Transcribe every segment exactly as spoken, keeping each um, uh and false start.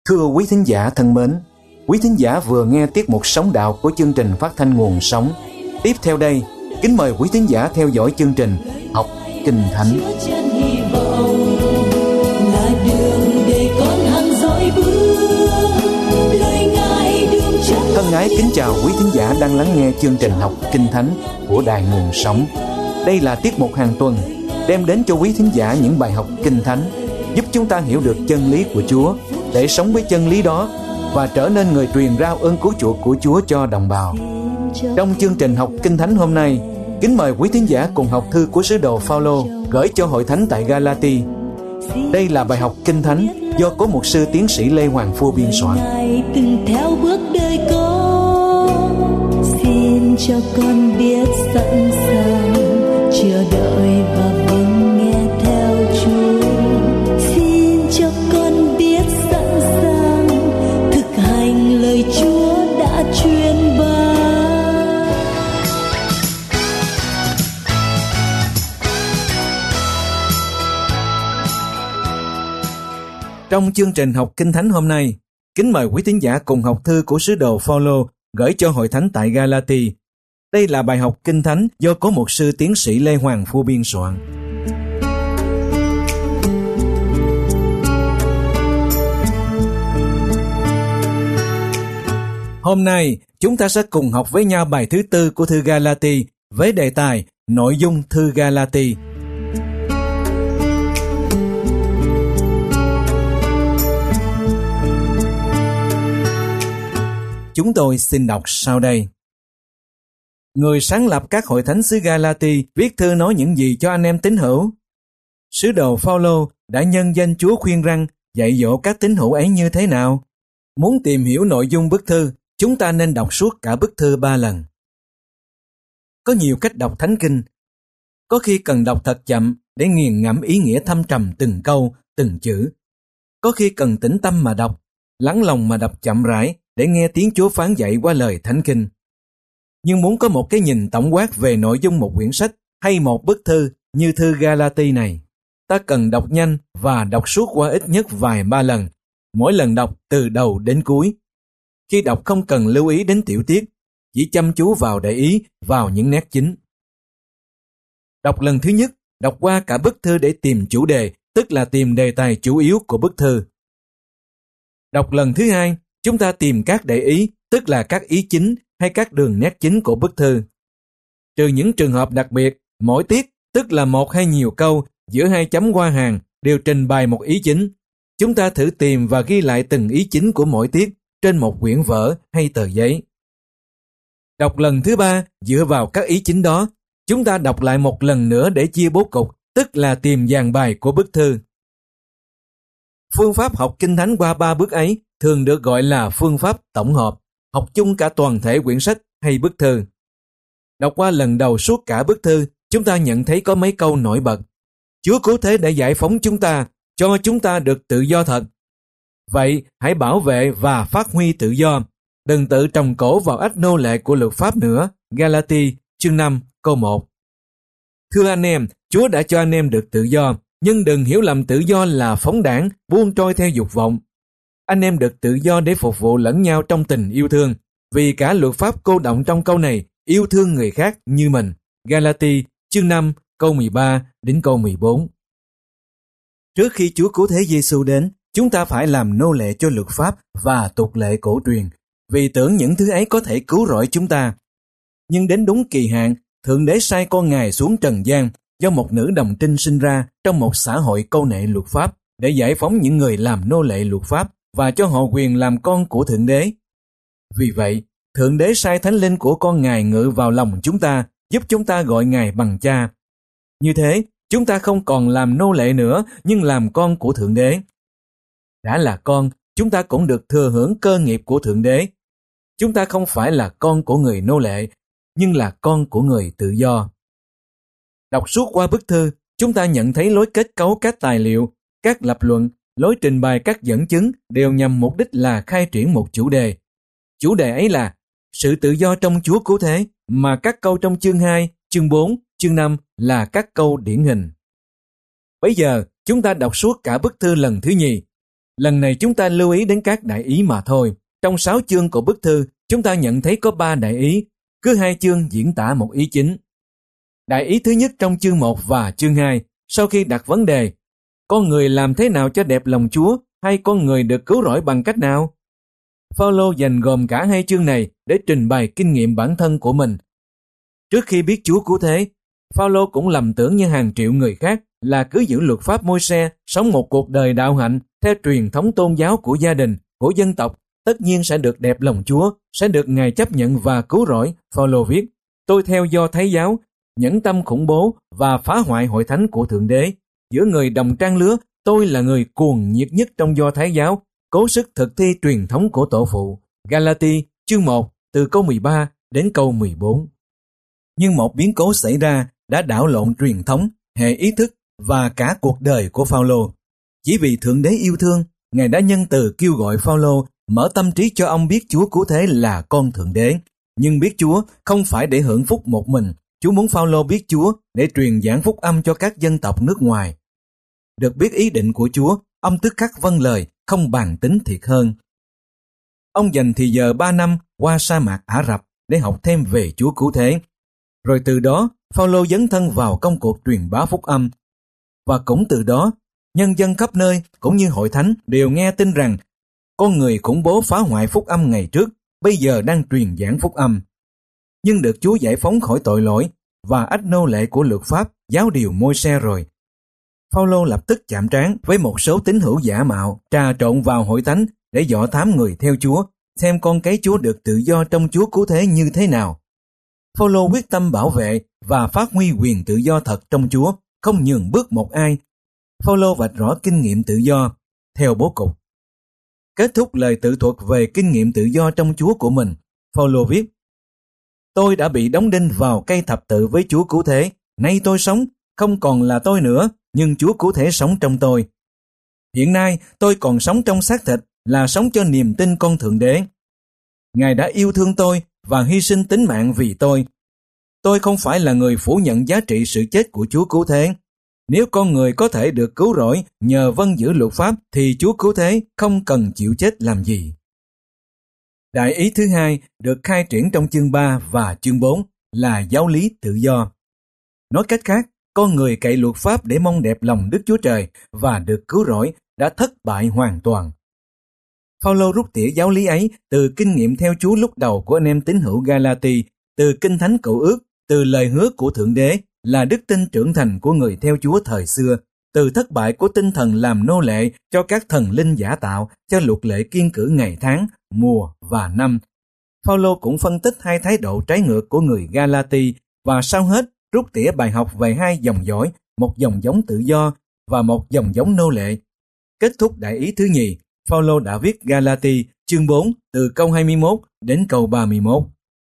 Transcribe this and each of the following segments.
Thưa quý thính giả thân mến, quý thính giả vừa nghe tiết mục Sống Đạo của chương trình phát thanh Nguồn Sống. Tiếp theo đây, kính mời quý thính giả theo dõi chương trình Học Kinh Thánh. Thân ái kính chào quý thính giả đang lắng nghe chương trình Học Kinh Thánh của Đài Nguồn Sống. Đây là tiết mục hàng tuần đem đến cho quý thính giả những bài học Kinh Thánh, giúp chúng ta hiểu được chân lý của Chúa, để sống với chân lý đó và trở nên người truyền rao ơn cứu chuộc của Chúa cho đồng bào. Trong chương trình Học Kinh Thánh hôm nay, kính mời quý thính giả cùng học thư của sứ đồ Phaolô gửi cho hội thánh tại Galati. Đây là bài học Kinh Thánh do Cố Mục sư Tiến sĩ Lê Hoàng Phu biên soạn. Từng theo bước đời con, xin cho con biết sẵn sàng chờ đợi và vâng nghe theo Chúa. Xin cho con biết sẵn sàng thực hành lời Chúa đã truyền ban. Trong chương trình Học Kinh Thánh hôm nay, kính mời quý thính giả cùng học thư của sứ đồ Phaolô gửi cho hội thánh tại Galati. Đây là bài học Kinh Thánh do Cố Mục sư Tiến sĩ Lê Hoàng Phu biên soạn. Hôm nay, chúng ta sẽ cùng học với nhau bài thứ tư của thư Galati với đề tài Nội dung thư Galati. Chúng tôi xin đọc sau đây. Người sáng lập các hội thánh xứ Galati viết thư nói những gì cho anh em tín hữu? Sứ đồ Phaolô đã nhân danh Chúa khuyên răn dạy dỗ các tín hữu ấy như thế nào? Muốn tìm hiểu nội dung bức thư, chúng ta nên đọc suốt cả bức thư ba lần. Có nhiều cách đọc Thánh Kinh. Có khi cần đọc thật chậm để nghiền ngẫm ý nghĩa thâm trầm từng câu, từng chữ. Có khi cần tĩnh tâm mà đọc, lắng lòng mà đọc chậm rãi để nghe tiếng Chúa phán dạy qua lời Thánh Kinh. Nhưng muốn có một cái nhìn tổng quát về nội dung một quyển sách hay một bức thư như thư Galati này, ta cần đọc nhanh và đọc suốt qua ít nhất vài ba lần, mỗi lần đọc từ đầu đến cuối. Khi đọc không cần lưu ý đến tiểu tiết, chỉ chăm chú vào để ý vào những nét chính. Đọc lần thứ nhất, đọc qua cả bức thư để tìm chủ đề, tức là tìm đề tài chủ yếu của bức thư. Đọc lần thứ hai, chúng ta tìm các để ý, tức là các ý chính hay các đường nét chính của bức thư. Trừ những trường hợp đặc biệt, mỗi tiết, tức là một hay nhiều câu giữa hai chấm qua hàng đều trình bày một ý chính. Chúng ta thử tìm và ghi lại từng ý chính của mỗi tiết trên một quyển vở hay tờ giấy. Đọc lần thứ ba, dựa vào các ý chính đó, chúng ta đọc lại một lần nữa để chia bố cục, tức là tìm dàn bài của bức thư. Phương pháp học Kinh Thánh qua ba bước ấy thường được gọi là phương pháp tổng hợp, học chung cả toàn thể quyển sách hay bức thư. Đọc qua lần đầu suốt cả bức thư, chúng ta nhận thấy có mấy câu nổi bật. Chúa cứu thế đã giải phóng chúng ta, cho chúng ta được tự do thật. Vậy, hãy bảo vệ và phát huy tự do. Đừng tự trồng cổ vào ách nô lệ của luật pháp nữa. Galati, chương năm, câu một. Thưa anh em, Chúa đã cho anh em được tự do, nhưng đừng hiểu lầm tự do là phóng đãng, buông trôi theo dục vọng. Anh em được tự do để phục vụ lẫn nhau trong tình yêu thương, vì cả luật pháp cô đọng trong câu này, yêu thương người khác như mình. Galati, chương năm, câu mười ba đến câu mười bốn. Trước khi Chúa cứu thế Giêsu đến, chúng ta phải làm nô lệ cho luật pháp và tục lệ cổ truyền, vì tưởng những thứ ấy có thể cứu rỗi chúng ta. Nhưng đến đúng kỳ hạn, Thượng Đế sai con Ngài xuống trần gian do một nữ đồng trinh sinh ra trong một xã hội câu nệ luật pháp để giải phóng những người làm nô lệ luật pháp và cho họ quyền làm con của Thượng Đế. Vì vậy, Thượng Đế sai Thánh Linh của con Ngài ngự vào lòng chúng ta, giúp chúng ta gọi Ngài bằng Cha. Như thế, chúng ta không còn làm nô lệ nữa, nhưng làm con của Thượng Đế. Đã là con, chúng ta cũng được thừa hưởng cơ nghiệp của Thượng Đế. Chúng ta không phải là con của người nô lệ, nhưng là con của người tự do. Đọc suốt qua bức thư, chúng ta nhận thấy lối kết cấu các tài liệu, các lập luận, lối trình bày các dẫn chứng đều nhằm mục đích là khai triển một chủ đề. Chủ đề ấy là sự tự do trong Chúa cứu thế, mà các câu trong chương hai, chương bốn, chương năm là các câu điển hình. Bây giờ, chúng ta đọc suốt cả bức thư lần thứ nhì. Lần này chúng ta lưu ý đến các đại ý mà thôi. Trong sáu chương của bức thư, chúng ta nhận thấy có ba đại ý, cứ hai chương diễn tả một ý chính. Đại ý thứ nhất trong chương một và chương hai, sau khi đặt vấn đề, con người làm thế nào cho đẹp lòng Chúa, hay con người được cứu rỗi bằng cách nào? Phaolô dành gồm cả hai chương này để trình bày kinh nghiệm bản thân của mình. Trước khi biết Chúa cứu thế, Phaolô cũng lầm tưởng như hàng triệu người khác là cứ giữ luật pháp Môi-se, sống một cuộc đời đạo hạnh theo truyền thống tôn giáo của gia đình, của dân tộc, tất nhiên sẽ được đẹp lòng Chúa, sẽ được Ngài chấp nhận và cứu rỗi. Phaolô viết: Tôi theo Do Thái giáo, nhẫn tâm khủng bố và phá hoại hội thánh của Thượng Đế. Giữa người đồng trang lứa, tôi là người cuồng nhiệt nhất trong Do Thái giáo, cố sức thực thi truyền thống của tổ phụ. Galati chương một từ câu mười ba đến câu mười bốn. Nhưng một biến cố xảy ra đã đảo lộn truyền thống, hệ ý thức và cả cuộc đời của Phaolô. Chỉ vì Thượng Đế yêu thương, Ngài đã nhân từ kêu gọi Phaolô mở tâm trí cho ông biết Chúa cứu thế là con Thượng Đế. Nhưng biết Chúa không phải để hưởng phúc một mình, Chúa muốn Phaolô biết Chúa để truyền giảng phúc âm cho các dân tộc nước ngoài. Được biết ý định của Chúa, ông tức khắc vâng lời, không bàn tính thiệt hơn. Ông dành thì giờ ba năm qua sa mạc Ả Rập để học thêm về Chúa cứu thế. Rồi từ đó, Phaolô dấn thân vào công cuộc truyền bá phúc âm. Và cũng từ đó, nhân dân khắp nơi cũng như hội thánh đều nghe tin rằng con người khủng bố phá hoại phúc âm ngày trước, bây giờ đang truyền giảng phúc âm. Nhưng được Chúa giải phóng khỏi tội lỗi và ách nô lệ của luật pháp, giáo điều Môi-se rồi. Phaolô lập tức chạm trán với một số tín hữu giả mạo, trà trộn vào hội thánh để dọ thám người theo Chúa, xem con cái Chúa được tự do trong Chúa cứu thế như thế nào. Phaolô quyết tâm bảo vệ và phát huy quyền tự do thật trong Chúa, không nhường bước một ai. Phaolô vạch rõ kinh nghiệm tự do theo bố cục. Kết thúc lời tự thuật về kinh nghiệm tự do trong Chúa của mình, Phaolô viết: Tôi đã bị đóng đinh vào cây thập tự với Chúa cứu thế, nay tôi sống, không còn là tôi nữa, nhưng Chúa cứu thế sống trong tôi. Hiện nay tôi còn sống trong xác thịt, là sống cho niềm tin con Thượng Đế. Ngài đã yêu thương tôi và hy sinh tính mạng vì tôi. Tôi không phải là người phủ nhận giá trị sự chết của Chúa cứu thế. Nếu con người có thể được cứu rỗi nhờ vâng giữ luật pháp, thì Chúa cứu thế không cần chịu chết làm gì. Đại ý thứ hai được khai triển trong chương ba và chương bốn là giáo lý tự do. Nói cách khác, con người cậy luật pháp để mong đẹp lòng Đức Chúa Trời và được cứu rỗi đã thất bại hoàn toàn. Phaolô rút tỉa giáo lý ấy từ kinh nghiệm theo Chúa lúc đầu của anh em tín hữu Galati, từ Kinh Thánh Cựu Ước, từ lời hứa của Thượng Đế là đức tin trưởng thành của người theo Chúa thời xưa, từ thất bại của tinh thần làm nô lệ cho các thần linh giả tạo, cho luật lệ kiêng cử ngày tháng, mùa và năm. Phaolô cũng phân tích hai thái độ trái ngược của người Galati và sau hết rút tỉa bài học về hai dòng dõi, một dòng giống tự do và một dòng giống nô lệ. Kết thúc đại ý thứ nhì, Phaolô đã viết Galati chương bốn từ câu hai mươi mốt đến câu ba mươi mốt.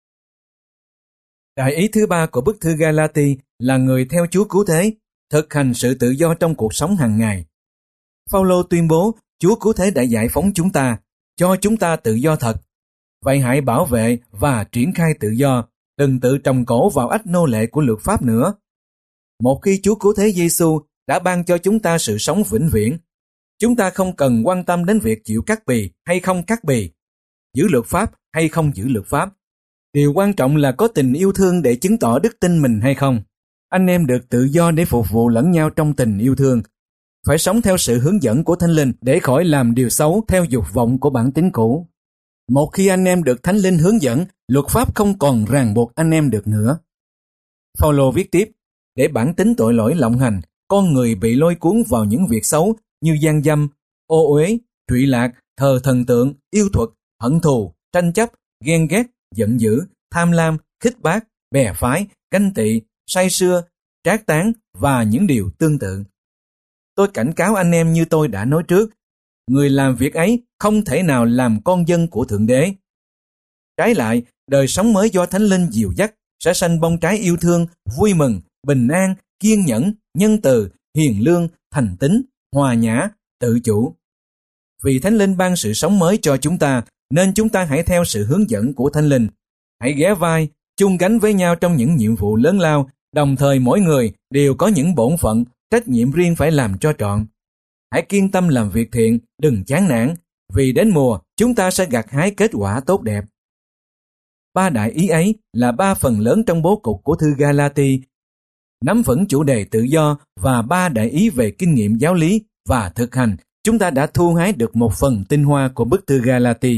Đại ý thứ ba của bức thư Galati là người theo Chúa cứu thế, thực hành sự tự do trong cuộc sống hàng ngày. Phaolô tuyên bố Chúa cứu thế đã giải phóng chúng ta, cho chúng ta tự do thật. Vậy hãy bảo vệ và triển khai tự do, đừng tự trồng cổ vào ách nô lệ của luật pháp nữa. Một khi Chúa cứu thế Giêsu đã ban cho chúng ta sự sống vĩnh viễn, chúng ta không cần quan tâm đến việc chịu cắt bì hay không cắt bì, giữ luật pháp hay không giữ luật pháp. Điều quan trọng là có tình yêu thương để chứng tỏ đức tin mình hay không. Anh em được tự do để phục vụ lẫn nhau trong tình yêu thương. Phải sống theo sự hướng dẫn của Thánh Linh để khỏi làm điều xấu theo dục vọng của bản tính cũ. Một khi anh em được Thánh Linh hướng dẫn, luật pháp không còn ràng buộc anh em được nữa. Phaolô viết tiếp, để bản tính tội lỗi lộng hành, con người bị lôi cuốn vào những việc xấu như gian dâm, ô uế, trụy lạc, thờ thần tượng, yêu thuật, hận thù, tranh chấp, ghen ghét, giận dữ, tham lam, khích bác, bè phái, ganh tị, say sưa, trác tán và những điều tương tự. Tôi cảnh cáo anh em như tôi đã nói trước, người làm việc ấy không thể nào làm con dân của Thượng Đế. Trái lại, đời sống mới do Thánh Linh dìu dắt sẽ sanh bông trái yêu thương, vui mừng, bình an, kiên nhẫn, nhân từ, hiền lương, thành tín, hòa nhã, tự chủ. Vì Thánh Linh ban sự sống mới cho chúng ta, nên chúng ta hãy theo sự hướng dẫn của Thánh Linh. Hãy ghé vai, chung gánh với nhau trong những nhiệm vụ lớn lao, đồng thời mỗi người đều có những bổn phận, trách nhiệm riêng phải làm cho trọn. Hãy kiên tâm làm việc thiện, đừng chán nản, vì đến mùa chúng ta sẽ gặt hái kết quả tốt đẹp. Ba đại ý ấy là ba phần lớn trong bố cục của thư Galati, nắm vững chủ đề tự do và ba đại ý về kinh nghiệm giáo lý và thực hành. Chúng ta đã thu hái được một phần tinh hoa của bức thư Galati.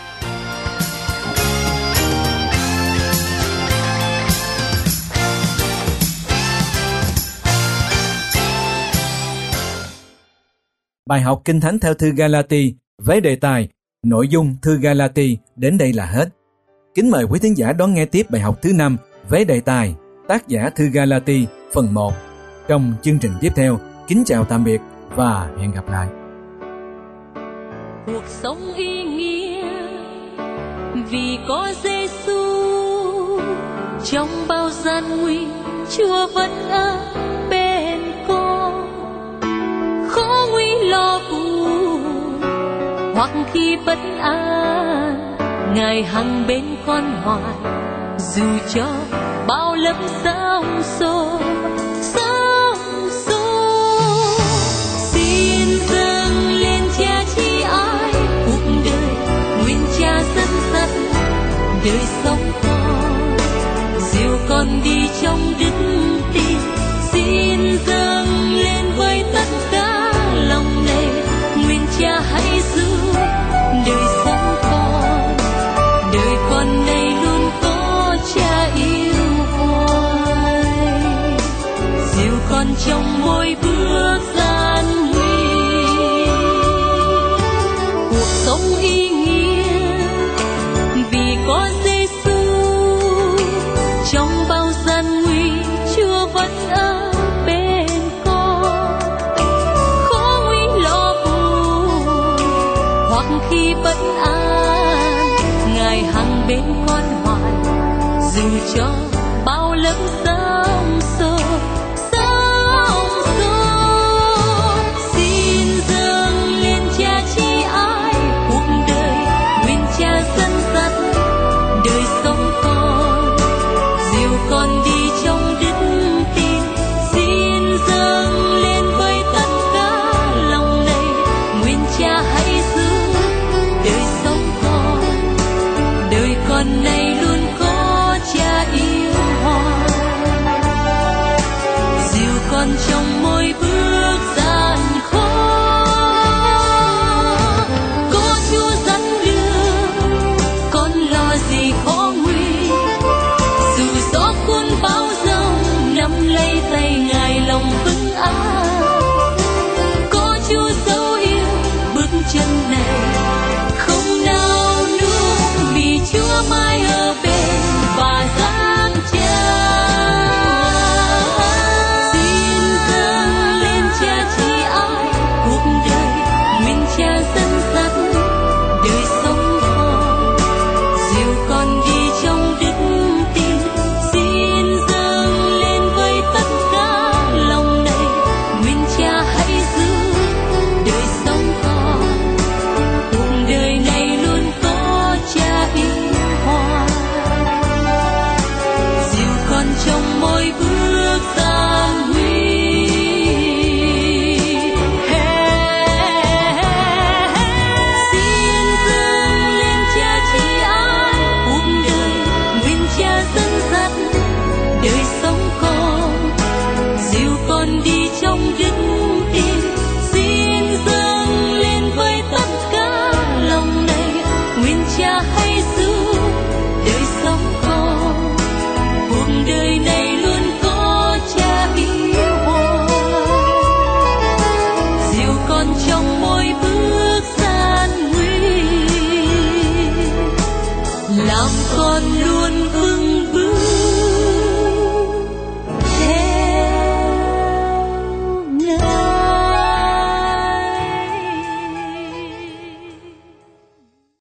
Bài học Kinh Thánh theo thư Galati với đề tài nội dung thư Galati đến đây là hết. Kính mời quý thính giả đón nghe tiếp bài học thứ năm với đề tài tác giả thư Galati phần một trong chương trình tiếp theo. Kính chào tạm biệt và hẹn gặp lại. Cuộc sống ý nghĩa vì có Giêsu, trong bao gian nguy Chúa vẫn ở bên con. Khó nguy lo buồn hoặc khi bất an, Ngài hằng bên con hoài, dù cho bao lớp sóng xô sóng xô. Xin dâng lên Cha chi ái cuộc đời, nguyện Cha dẫn dắt đời sống con, dìu con đi trong đức tin. Xin dâng lên với tất cả lòng này, nguyện Cha hãy giữ đời sống con, đời con này luôn có Cha yêu hoài, dìu con trong mỗi bước gian nguy. Cuộc sống ý nghĩa vì có Giêsu, trong bao gian nguy Chúa vẫn ở bên con. Khó nguy lo buồn hoặc khi bất an, Ngài hằng bên con hoài, dù cho bao lớp sóng